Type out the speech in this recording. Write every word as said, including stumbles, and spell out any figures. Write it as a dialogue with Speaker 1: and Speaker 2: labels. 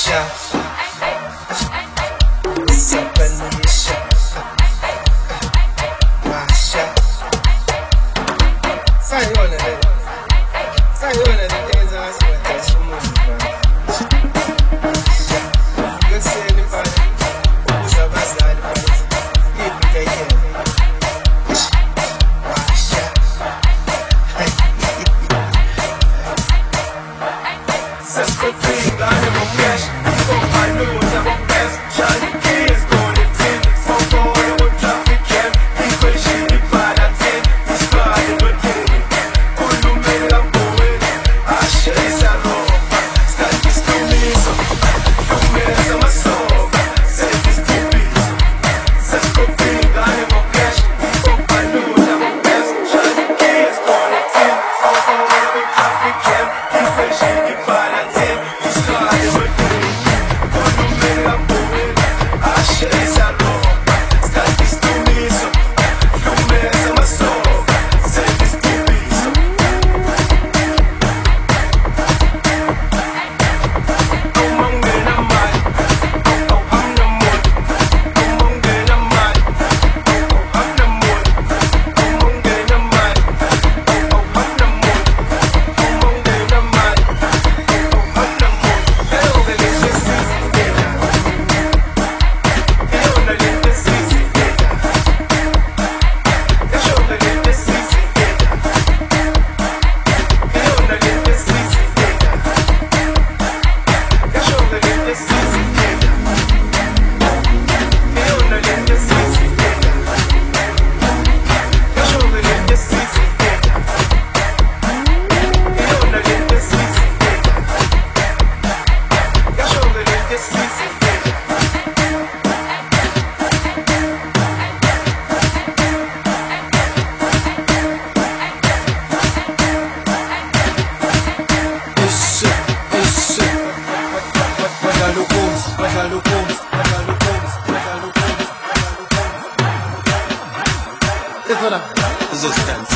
Speaker 1: Washa, Sapanisha, Washa. Say one of them. Say one of the days I spent in so much fun. Good say the party. Who's a bastard party? Give me the year. Washa. Such a thing, I never cash. So I know what I'm best. Charlie K's going to ten. So far, I will drop the cab. People shit the bad at ten. This body will get it. Kulu mela boy. Asha is a rover. Start this to me. So, you mess on my soul. Say this to me. Such a thing, I never cash. So I know what I'm best. Charlie K's going to ten. So far, I will drop the cab. People shit the bad at ten. This body will get it. Kulu mela boy. Asha is a rover. Start this to me. So, you mess on my soul. Say this to me. So, among men I'm mad. Oh, oh, I'm the mood. Among men I'm mad. Oh, oh, I'm the mood. Among men I'm mad. Oh, oh, I'm the mood. Among men I'm mad. Oh, oh, I'm the mood. Hello, the little sissy data. Hello, the little sissy data. Hello, the little sissy data. Hello, the little sissy data. Hello, the little sissy data. Hello, the little sissy data. Hello, the little sissy data. Hello, the little sissy data. Hello, the little sissy data. Esse, esse. Magalo Combs, Magalo Combs, Magalo Combs, Magalo Combs, Magalo Combs. This one, resistance.